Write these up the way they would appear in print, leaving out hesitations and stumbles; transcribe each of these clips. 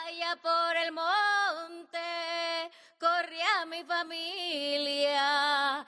Allá por el monte corría mi familia,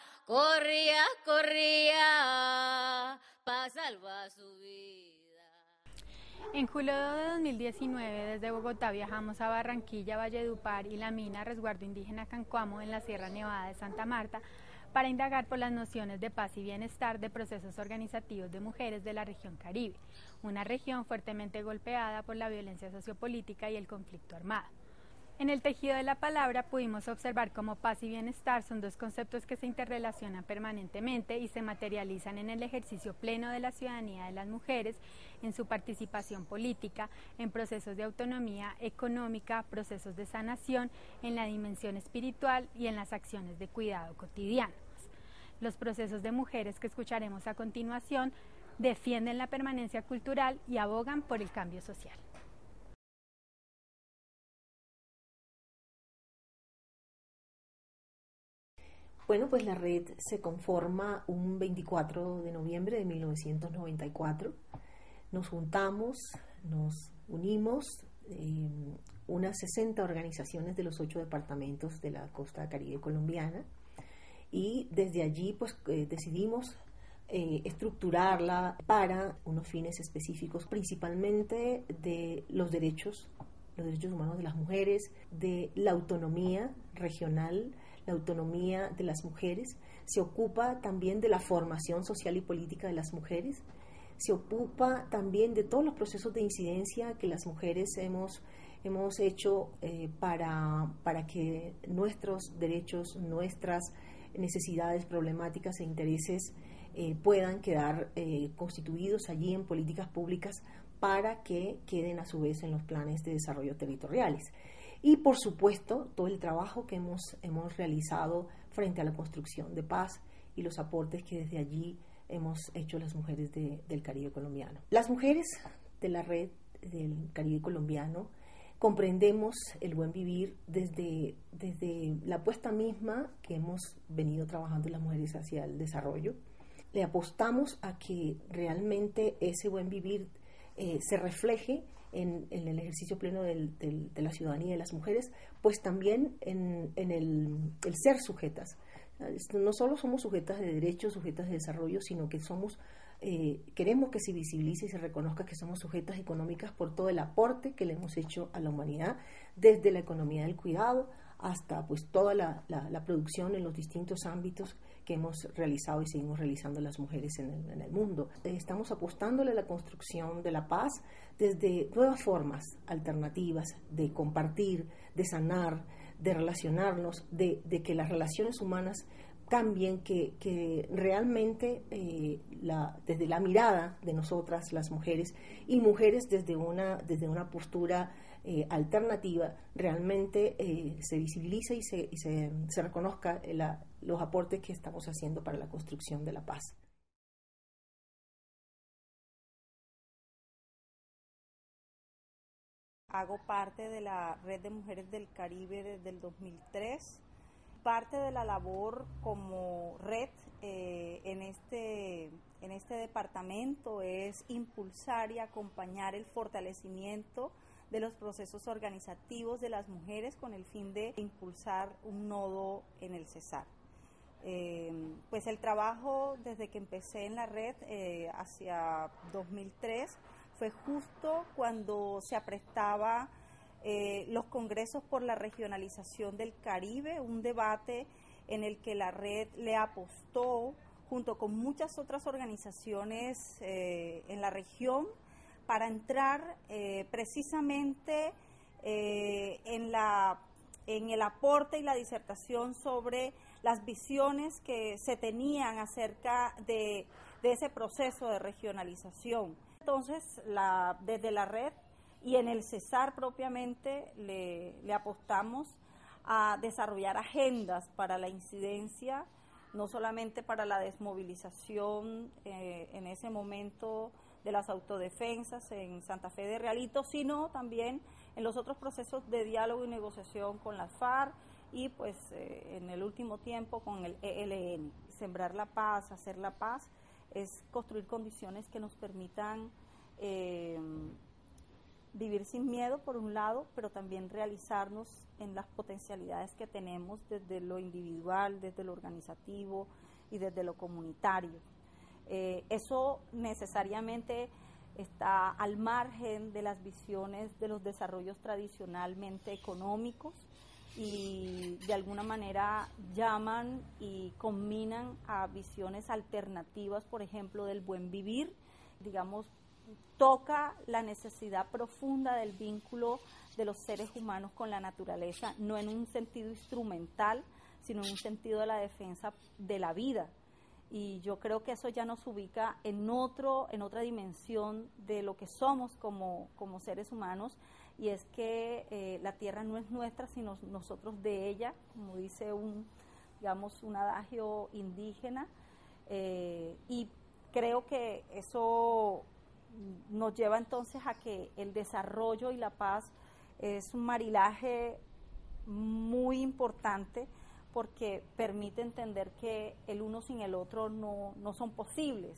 corría para salvar su vida. En julio de 2019, desde Bogotá viajamos a Barranquilla, Valledupar y la mina Resguardo Indígena Cancuamo en la Sierra Nevada de Santa Marta para indagar por las nociones de paz y bienestar de procesos organizativos de mujeres de la región Caribe, una región fuertemente golpeada por la violencia sociopolítica y el conflicto armado. En el tejido de la palabra pudimos observar cómo paz y bienestar son dos conceptos que se interrelacionan permanentemente y se materializan en el ejercicio pleno de la ciudadanía de las mujeres, en su participación política, en procesos de autonomía económica, procesos de sanación, en la dimensión espiritual y en las acciones de cuidado cotidianos. Los procesos de mujeres que escucharemos a continuación defienden la permanencia cultural y abogan por el cambio social. Bueno, pues la red se conforma un 24 de noviembre de 1994. Nos juntamos, nos unimos, unas 60 organizaciones de los 8 departamentos de la costa caribe colombiana, y desde allí pues decidimos estructurarla para unos fines específicos, principalmente de los derechos humanos de las mujeres, de la autonomía regional, la autonomía de las mujeres. Se ocupa también de la formación social y política de las mujeres, se ocupa también de todos los procesos de incidencia que las mujeres hemos hecho para que nuestros derechos, nuestras necesidades, problemáticas e intereses puedan quedar constituidos allí en políticas públicas para que queden a su vez en los planes de desarrollo territoriales. Y por supuesto todo el trabajo que hemos realizado frente a la construcción de paz y los aportes que desde allí hemos hecho las mujeres del Caribe colombiano. Las mujeres de la red del Caribe colombiano comprendemos el buen vivir desde la apuesta misma que hemos venido trabajando las mujeres hacia el desarrollo. Le apostamos a que realmente ese buen vivir se refleje en el ejercicio pleno de la ciudadanía de las mujeres, pues también en el ser sujetas. No solo somos sujetas de derechos, sujetas de desarrollo, sino que queremos que se visibilice y se reconozca que somos sujetas económicas por todo el aporte que le hemos hecho a la humanidad, desde la economía del cuidado hasta pues toda la producción en los distintos ámbitos que hemos realizado y seguimos realizando las mujeres en el mundo. Estamos apostándole a la construcción de la paz desde nuevas formas alternativas de compartir, de sanar, de relacionarnos, de que las relaciones humanas cambien, que realmente desde la mirada de nosotras las mujeres y mujeres desde una postura alternativa realmente se visibilice y se reconozca los aportes que estamos haciendo para la construcción de la paz. Hago parte de la Red de Mujeres del Caribe desde el 2003. Parte de la labor como red en este departamento es impulsar y acompañar el fortalecimiento de los procesos organizativos de las mujeres con el fin de impulsar un nodo en el CESAR. Pues el trabajo desde que empecé en la red hacia 2003 fue justo cuando se aprestaba los congresos por la regionalización del Caribe, un debate en el que la red le apostó junto con muchas otras organizaciones en la región para entrar precisamente en el aporte y la disertación sobre las visiones que se tenían acerca de ese proceso de regionalización. Entonces, desde la red y en el CESAR propiamente le apostamos a desarrollar agendas para la incidencia, no solamente para la desmovilización en ese momento de las autodefensas en Santa Fe de Realito, sino también en los otros procesos de diálogo y negociación con las FARC y pues en el último tiempo con el ELN. Sembrar la paz, hacer la paz, es construir condiciones que nos permitan vivir sin miedo por un lado, pero también realizarnos en las potencialidades que tenemos desde lo individual, desde lo organizativo y desde lo comunitario. Eso necesariamente está al margen de las visiones de los desarrollos tradicionalmente económicos y de alguna manera llaman y combinan a visiones alternativas, por ejemplo, del buen vivir, digamos, toca la necesidad profunda del vínculo de los seres humanos con la naturaleza, no en un sentido instrumental, sino en un sentido de la defensa de la vida. Y yo creo que eso ya nos ubica en otra dimensión de lo que somos como seres humanos, y es que la tierra no es nuestra, sino nosotros de ella, como dice un adagio indígena, y creo que eso nos lleva entonces a que el desarrollo y la paz es un maridaje muy importante, porque permite entender que el uno sin el otro no son posibles.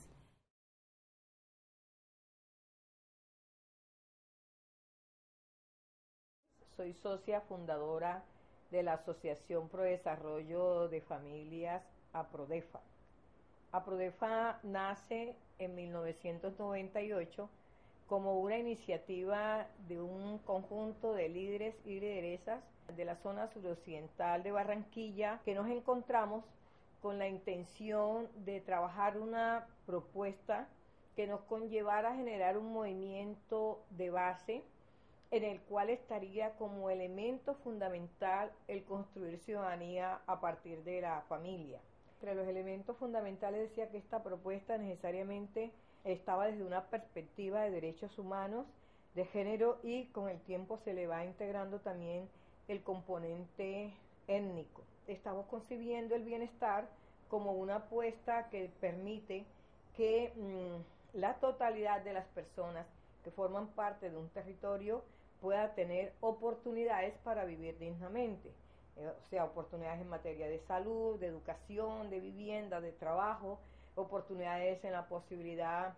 Soy socia fundadora de la Asociación Pro Desarrollo de Familias, APRODEFA. APRODEFA nace en 1998 como una iniciativa de un conjunto de líderes y lideresas de la zona suroccidental de Barranquilla, que nos encontramos con la intención de trabajar una propuesta que nos conllevara a generar un movimiento de base en el cual estaría como elemento fundamental el construir ciudadanía a partir de la familia. Entre los elementos fundamentales decía que esta propuesta necesariamente estaba desde una perspectiva de derechos humanos, de género, y con el tiempo se le va integrando también el componente étnico. Estamos concibiendo el bienestar como una apuesta que permite que la totalidad de las personas que forman parte de un territorio pueda tener oportunidades para vivir dignamente, o sea, oportunidades en materia de salud, de educación, de vivienda, de trabajo, oportunidades en la posibilidad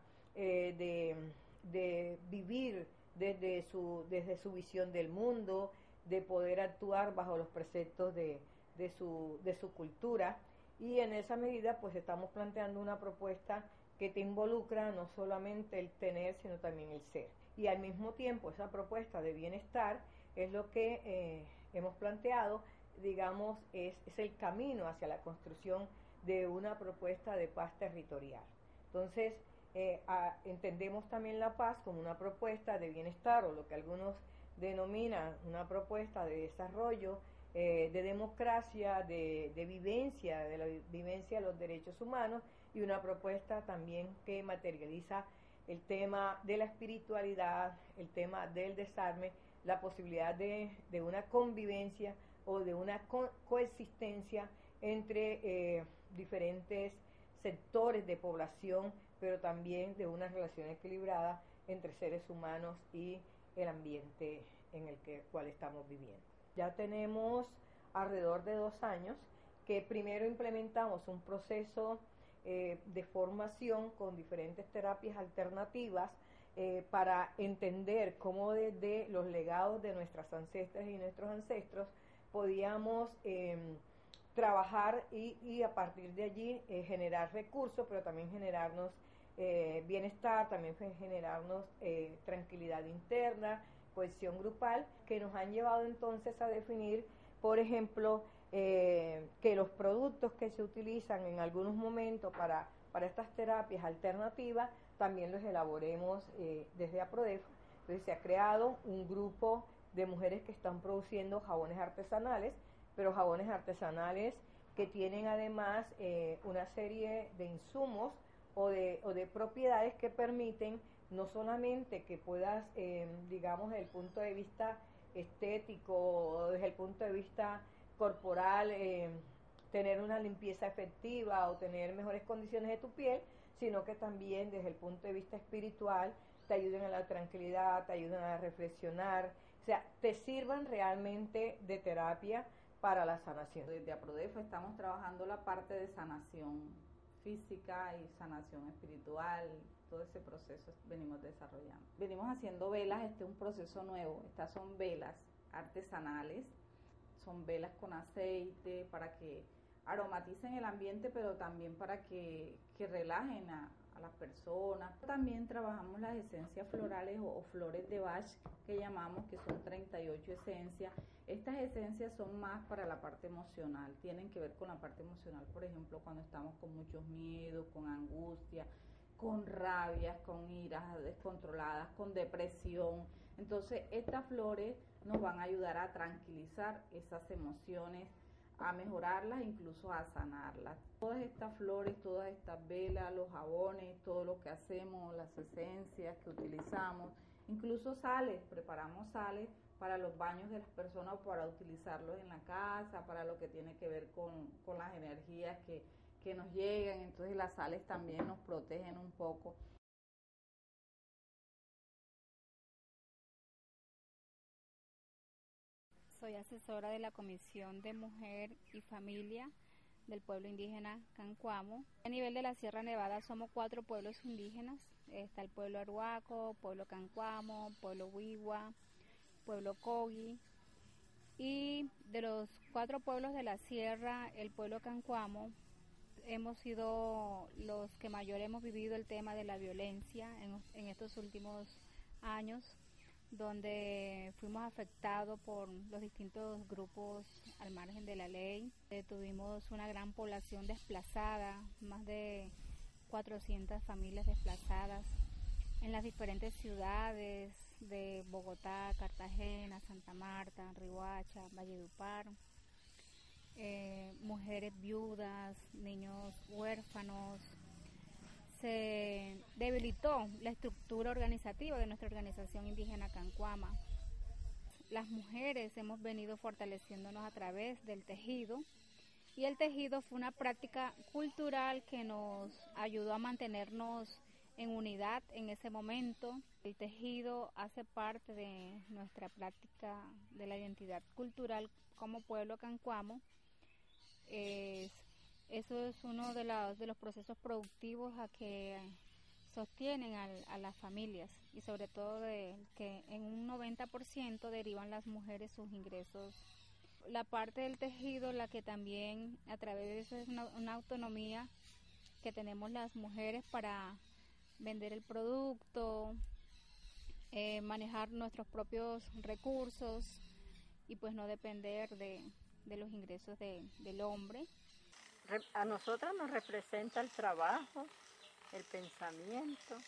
de vivir desde su visión del mundo, de poder actuar bajo los preceptos de su cultura, y en esa medida pues estamos planteando una propuesta que te involucra no solamente el tener, sino también el ser. Y al mismo tiempo esa propuesta de bienestar es lo que hemos planteado, digamos, es el camino hacia la construcción de una propuesta de paz territorial. Entonces, entendemos también la paz como una propuesta de bienestar, o lo que algunos denominan una propuesta de desarrollo, de democracia, de vivencia, de la vivencia de los derechos humanos, y una propuesta también que materializa el tema de la espiritualidad, el tema del desarme, la posibilidad de una convivencia o de una coexistencia entre diferentes sectores de población, pero también de una relación equilibrada entre seres humanos y el ambiente en el cual estamos viviendo. Ya tenemos alrededor de 2 años que primero implementamos un proceso de formación con diferentes terapias alternativas para entender cómo desde los legados de nuestras ancestras y nuestros ancestros podíamos trabajar y a partir de allí generar recursos, pero también generarnos bienestar, también generarnos tranquilidad interna, cohesión grupal, que nos han llevado entonces a definir, por ejemplo, que los productos que se utilizan en algunos momentos para estas terapias alternativas también los elaboremos desde APRODEFA. Entonces se ha creado un grupo de mujeres que están produciendo jabones artesanales, pero jabones artesanales que tienen además una serie de insumos o de propiedades que permiten no solamente que puedas, digamos, desde el punto de vista estético o desde el punto de vista corporal, tener una limpieza efectiva o tener mejores condiciones de tu piel, sino que también desde el punto de vista espiritual te ayuden a la tranquilidad, te ayuden a reflexionar, o sea, te sirvan realmente de terapia para la sanación. Desde APRODEFA estamos trabajando la parte de sanación física y sanación espiritual, todo ese proceso venimos desarrollando. Venimos haciendo velas, este es un proceso nuevo, estas son velas artesanales, son velas con aceite para que aromaticen el ambiente, pero también para que relajen a las personas. También trabajamos las esencias florales o flores de Bach que llamamos, que son 38 esencias. Estas esencias son más para la parte emocional, tienen que ver con la parte emocional, por ejemplo, cuando estamos con muchos miedos, con angustia, con rabias, con iras descontroladas, con depresión. Entonces, estas flores nos van a ayudar a tranquilizar esas emociones, a mejorarlas, incluso a sanarlas. Todas estas flores, todas estas velas, los jabones, todo lo que hacemos, las esencias que utilizamos, incluso sales, preparamos sales para los baños de las personas o para utilizarlos en la casa, para lo que tiene que ver con las energías que nos llegan. Entonces las sales también nos protegen un poco. Soy asesora de la Comisión de Mujer y Familia del pueblo indígena Cancuamo. A nivel de la Sierra Nevada somos 4 pueblos indígenas. Está el pueblo Arhuaco, pueblo Cancuamo, pueblo Wiwa, pueblo Kogi. Y de los 4 pueblos de la sierra, el pueblo Cancuamo, hemos sido los que mayor hemos vivido el tema de la violencia en estos últimos años, donde fuimos afectados por los distintos grupos al margen de la ley. Tuvimos una gran población desplazada, más de 400 familias desplazadas en las diferentes ciudades de Bogotá, Cartagena, Santa Marta, Riohacha, Valledupar, mujeres viudas, niños huérfanos. Se debilitó la estructura organizativa de nuestra organización indígena Cancuama. Las mujeres hemos venido fortaleciéndonos a través del tejido, y el tejido fue una práctica cultural que nos ayudó a mantenernos en unidad en ese momento. El tejido hace parte de nuestra práctica de la identidad cultural como pueblo cancuamo. Eso es uno de los procesos productivos a que sostienen a las familias, y sobre todo de que en un 90% derivan las mujeres sus ingresos. La parte del tejido, la que también a través de eso es una autonomía que tenemos las mujeres para vender el producto, manejar nuestros propios recursos y pues no depender de los ingresos del hombre. A nosotras nos representa el trabajo, el pensamiento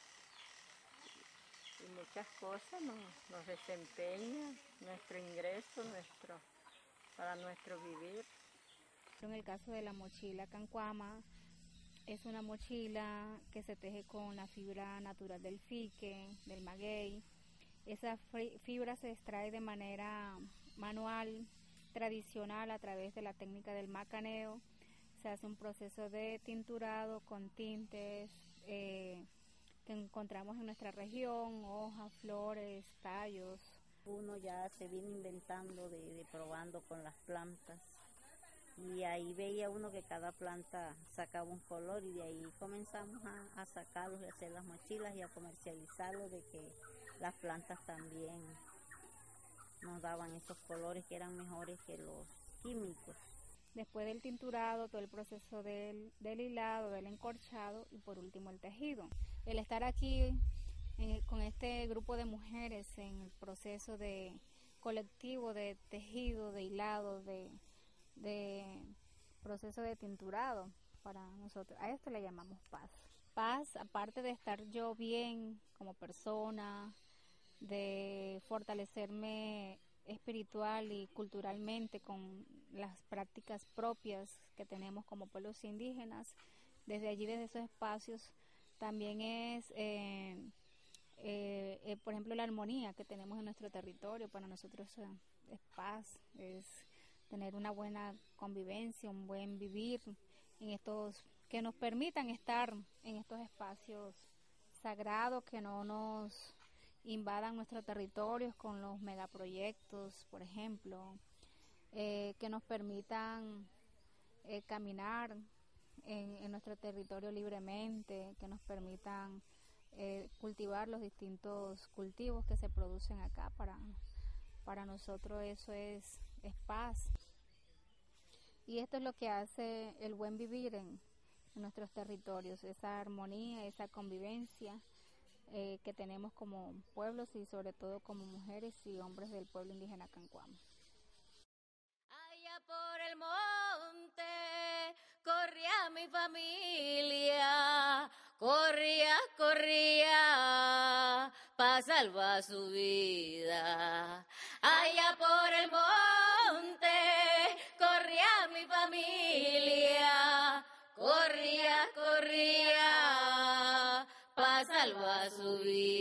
y muchas cosas nos desempeña nuestro ingreso, para nuestro vivir. En el caso de la mochila Cancuama, es una mochila que se teje con la fibra natural del fique, del maguey. Esa fibra se extrae de manera manual, tradicional, a través de la técnica del macaneo. Se hace un proceso de tinturado con tintes que encontramos en nuestra región, hojas, flores, tallos. Uno ya se viene inventando de probando con las plantas, y ahí veía uno que cada planta sacaba un color, y de ahí comenzamos a sacarlos y a hacer las mochilas y a comercializarlos, de que las plantas también nos daban esos colores que eran mejores que los químicos. Después del tinturado, todo el proceso del hilado, del encorchado y por último el tejido. El estar aquí con este grupo de mujeres en el proceso de colectivo de tejido, de hilado, de proceso de tinturado, para nosotros, a esto le llamamos paz. Paz, aparte de estar yo bien como persona, de fortalecerme espiritual y culturalmente con las prácticas propias que tenemos como pueblos indígenas, desde allí, desde esos espacios, también es, por ejemplo, la armonía que tenemos en nuestro territorio. Para nosotros es paz, es tener una buena convivencia, un buen vivir en estos, que nos permitan estar en estos espacios sagrados, que no nos invadan nuestros territorios con los megaproyectos, por ejemplo, que nos permitan caminar en nuestro territorio libremente, que nos permitan cultivar los distintos cultivos que se producen acá. Para nosotros eso es paz. Y esto es lo que hace el buen vivir en nuestros territorios, esa armonía, esa convivencia que tenemos como pueblos y sobre todo como mujeres y hombres del pueblo indígena Cancuamo. Allá por el monte corría mi familia, corría para salvar su vida. Allá por el monte corría mi familia, corría para salvar su vida.